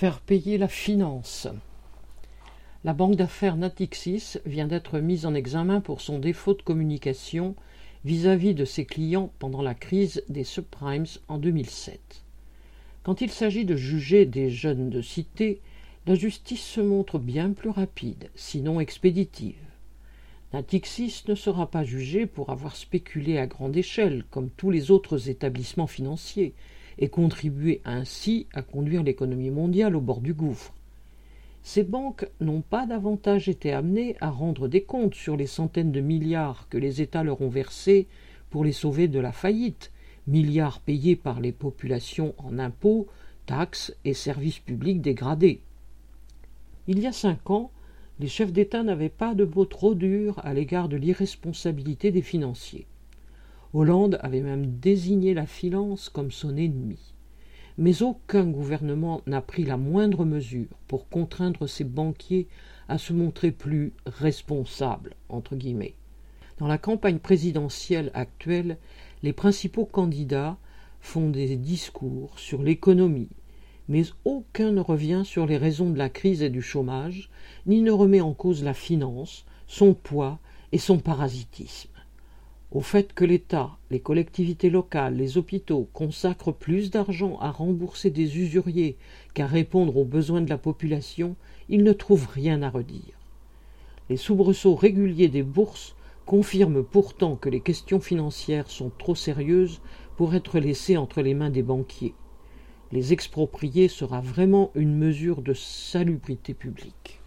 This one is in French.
Faire payer la finance. La banque d'affaires Natixis vient d'être mise en examen pour son défaut de communication vis-à-vis de ses clients pendant la crise des subprimes en 2007. Quand il s'agit de juger des jeunes de cité, la justice se montre bien plus rapide, sinon expéditive. Natixis ne sera pas jugé pour avoir spéculé à grande échelle, comme tous les autres établissements financiers, et contribué ainsi à conduire l'économie mondiale au bord du gouffre. Ces banques n'ont pas davantage été amenées à rendre des comptes sur les centaines de milliards que les États leur ont versés pour les sauver de la faillite, milliards payés par les populations en impôts, taxes et services publics dégradés. Il y a 5 ans, les chefs d'État n'avaient pas de mots trop durs à l'égard de l'irresponsabilité des financiers. Hollande avait même désigné la finance comme son ennemi. Mais aucun gouvernement n'a pris la moindre mesure pour contraindre ses banquiers à se montrer plus « responsables ». Dans la campagne présidentielle actuelle, les principaux candidats font des discours sur l'économie, mais aucun ne revient sur les raisons de la crise et du chômage, ni ne remet en cause la finance, son poids et son parasitisme. Au fait que l'État, les collectivités locales, les hôpitaux consacrent plus d'argent à rembourser des usuriers qu'à répondre aux besoins de la population, ils ne trouvent rien à redire. Les soubresauts réguliers des bourses confirment pourtant que les questions financières sont trop sérieuses pour être laissées entre les mains des banquiers. Les exproprier sera vraiment une mesure de salubrité publique.